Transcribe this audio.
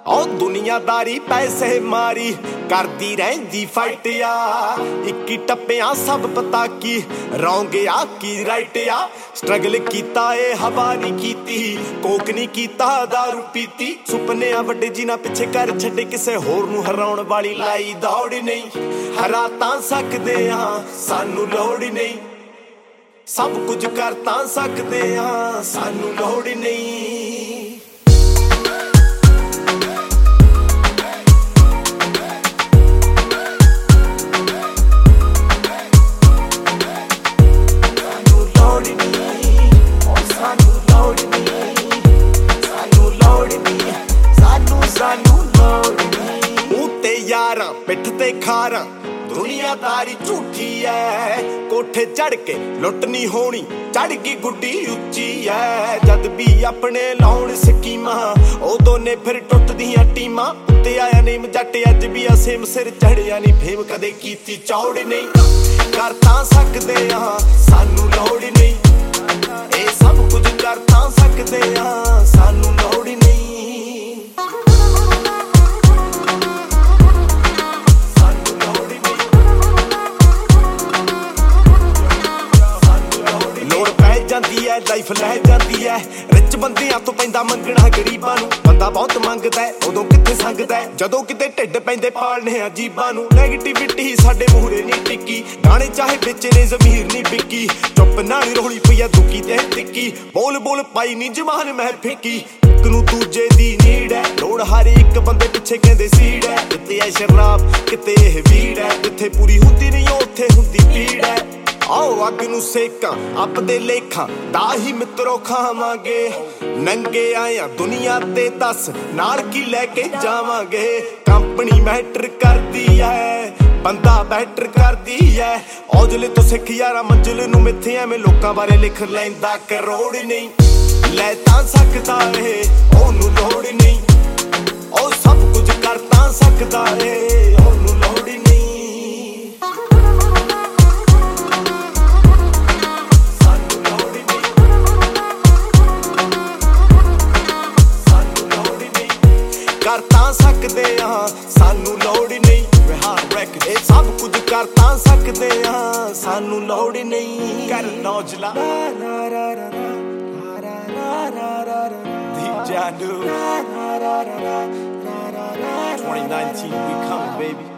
ਉਹ ਦੁਨੀਆਦਾਰੀ ਪੈਸੇ ਮਾਰੀ ਕਰਦੀ ਰਹਿੰਦੀ ਫਾਈਟ ਆ ਇੱਕੀ ਟੱਪਿਆਂ ਸਭ ਪਤਾ ਕੀ ਰੌਂਗ ਆ ਕੀ ਰਾਈਟ ਆ ਸਟਰਗਲ ਕੀਤਾ ਏ ਹਵਾ ਨਹੀਂ ਕੀਤੀ ਕੋਕ ਨਹੀਂ ਕੀਤਾ ਦਾਰੂ ਪੀਤੀ ਸੁਪਨਿਆਂ ਵੱਡੇ ਜਿਨ੍ਹਾਂ ਪਿੱਛੇ ਕਰ ਛੱਡੇ ਕਿਸੇ ਹੋਰ ਨੂੰ ਹਰਾਉਣ ਵਾਲੀ ਲਾਈ ਦੌੜ ਨਹੀਂ ਹਰਾ ਤਾਂ ਸਕਦੇ ਆ ਸਾਨੂੰ ਲੋੜ ਨਹੀਂ ਸਭ ਕੁਝ ਕਰ ਤਾਂ ਸਕਦੇ ਆ ਸਾਨੂੰ ਲੋੜ ਨਹੀਂ यारा पिठ ते खारा दुनियादारी झूठी है कोठे चढ़ के लुट नहीं होनी चढ़ गई गुड्डी उच्ची है जद भी अपने लाउण स्कीमा उदों ने फिर टुटदियां टीमां उत्ते आया नेम जट अज भी असेम सिर चढ़िया नहीं फेम कदे कीती चौड़ नहीं कर तां सकदे आ सानू लोड़ नहीं ए सब कुछ कर तां सकदे आ सानू लोड़ नहीं लाइफ लै जाती है रिच बंदियां तो पैंदा मंगना गरीबां नूं बंदा बहुत मंगदा है उदों कित्थे संगदा है जदों किते ढिड पैंदे पालने अजीबां नूं नैगेटिविटी साडे मूहरे नहीं टिकी गाने चाहे विच ने ज़मीर नहीं बिकी चुप नाल रोली पई दुखी ते टिकी बोल बोल पाई नहीं जवान मैं फिकी इक नूं दूजे दी नीड है लोड़ हर एक बंदे पिछे कहंदे सीड है किते है शराब किते इह वीड़ है जिथे पूरी हुंदी नहीं उत्थे हुंदी पीड़ है आओ अग नूं सेकां अपदे लेखां दा ही मित्रो खावांगे नंगे आया दुनिया ते दस नाल की लैके जावांगे कंपनी मैटर करदी है बंदा बैटर करदी है औजले तो सिख यारा मंजिल नूं मिथे एवें लोकां बारे लिख लैंदा करोड़ नहीं लै तां सकदा ए ओनू लोड़ नहीं ओ सब कुछ कर तां सकदा ए ओनू लोड़ नहीं कर तां सकदे आ सानू लोड़ नहीं ए सब कुछ कर तां सकदे आ सानू लोड़ नहीं कर नौजला DJ Anu 2019 we come baby